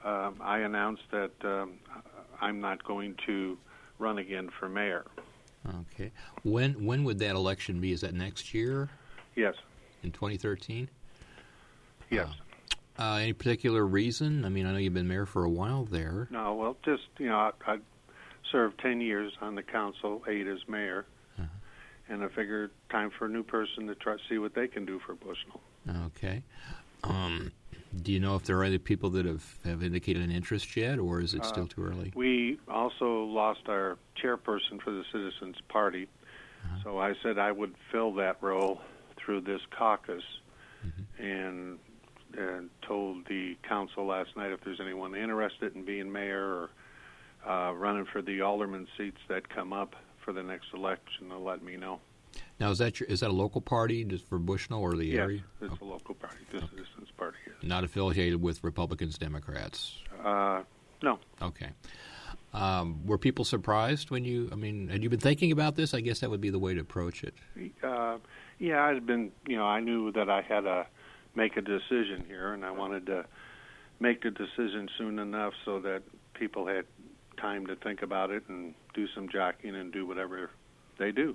I announced that I'm not going to run again for mayor. Okay. When would that election be? Is that next year? Yes. In 2013? Yes. Any particular reason? I mean, I know you've been mayor for a while there. No, well, just, I served 10 years on the council, 8 as mayor, and I figured time for a new person to try to see what they can do for Bushnell. Okay. Do you know if there are other people that have indicated an interest yet, or is it still too early? We also lost our chairperson for the Citizens Party, so I said I would fill that role through this caucus, and told the council last night if there's anyone interested in being mayor or running for the alderman seats that come up for the next election, to let me know. Now, is that a local party just for Bushnell or the area? Yes, it's a local party. The Citizens Party is. Not affiliated with Republicans, Democrats? No. Okay. Were people surprised when had you been thinking about this? I guess that would be the way to approach it. Yeah, I'd been, I knew that I had to make a decision here, and I wanted to make the decision soon enough so that people had time to think about it and do some jockeying and do whatever they do.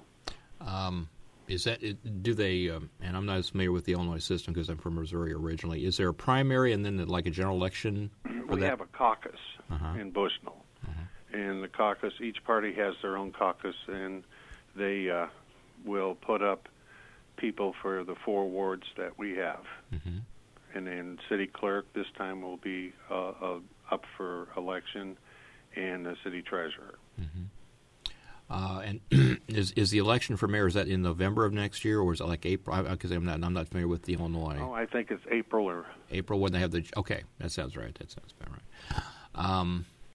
Do they, and I'm not as familiar with the Illinois system because I'm from Missouri originally, is there a primary and then like a general election? We have a caucus in Bushnell. And the caucus, each party has their own caucus, and they will put up people for the 4 wards that we have. And then city clerk this time will be up for election, and the city treasurer. And is the election for mayor, is that in November of next year, or is it like April? Because I'm not familiar with the Illinois. I think it's April when they have okay, that sounds right. That sounds about right.